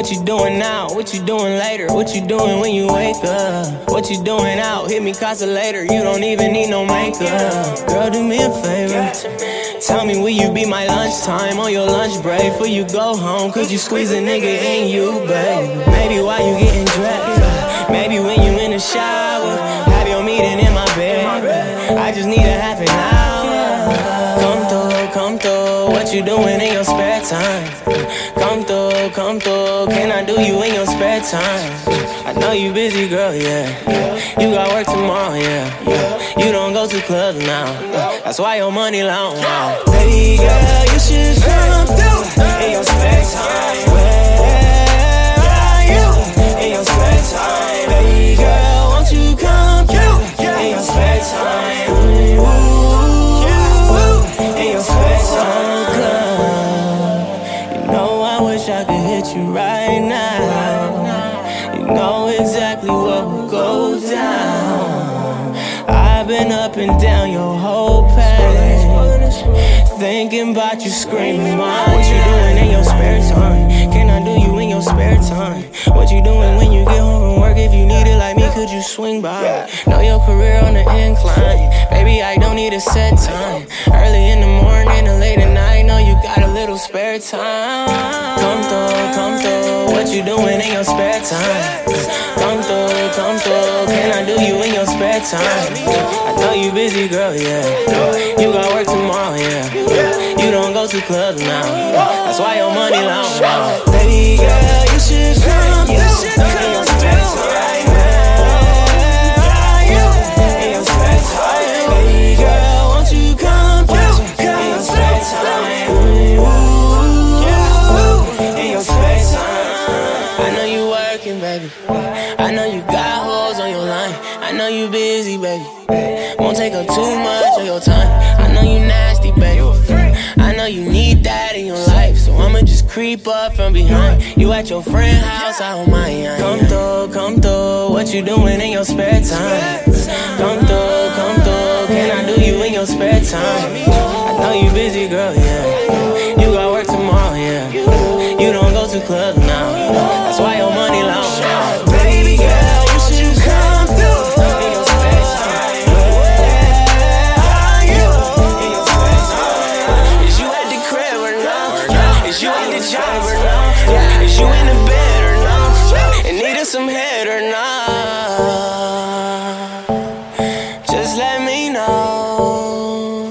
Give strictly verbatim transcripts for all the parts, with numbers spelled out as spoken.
What you doing now? What you doing later? What you doing when you wake up? What you doing out? Hit me casa later. You don't even need no makeup. Girl, do me a favor. Tell me, will you be my lunchtime on your lunch break? Before you go home, could you squeeze a nigga in you, babe? Maybe while you getting dressed, maybe when you in the shower, have your meeting in my bed. I just need a half an hour. Come through, come through. What you doing in your spare time? Come through, come through. Can I do you in your spare time? I know you busy, girl, yeah. You got work tomorrow, yeah. You don't go to clubs now. That's why your money long. Baby girl, you should come through in your spare time. Where are you in your spare time? Baby girl, won't you come through in your spare time? Ooh, in your spare time, girl. You know I wish I could hit you right now. You know exactly what will go down. I've been up and down your whole page, thinking about you, screaming, Mom. What you doing in your spare time? Can I do you in your spare time? What you doing when you get home from work? If you need it like me, could you swing by? Know your career on the incline. Baby, I don't need a set time. Early in the morning or late at night, know you got a little spare time. Come through, come through. What you doing in your spare time? Come through, come through. Can I do you in your spare time? I know you busy, girl, yeah. You got work tomorrow, yeah. You don't go to clubs now. That's why your money long. Baby girl, you should come through in your spare time. In your spare time. Baby girl, won't you come through in your spare time? In your spare time. I know you working, baby. I know you got hoes on your line. I know you busy, baby. Won't take up too much of your time. I know you nasty, baby. I know you need that in your life, so I'ma just creep up from behind. You at your friend's house, I don't mind. Come through, come through. What you doing in your spare time? Come through, come through. Can I do you in your spare time? I know you busy, girl, yeah. You got work tomorrow, yeah. You don't go to clubs now. That's why your money long. Baby girl, you should come through in your spare time. Where are you in your spare time? Is you at the crib or no? Is you at the job or no? Is you in the bed or no? And needing some head or not? Just let me know.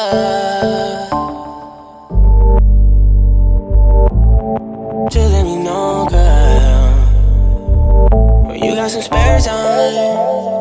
Just let me know, girl. You got some spare time.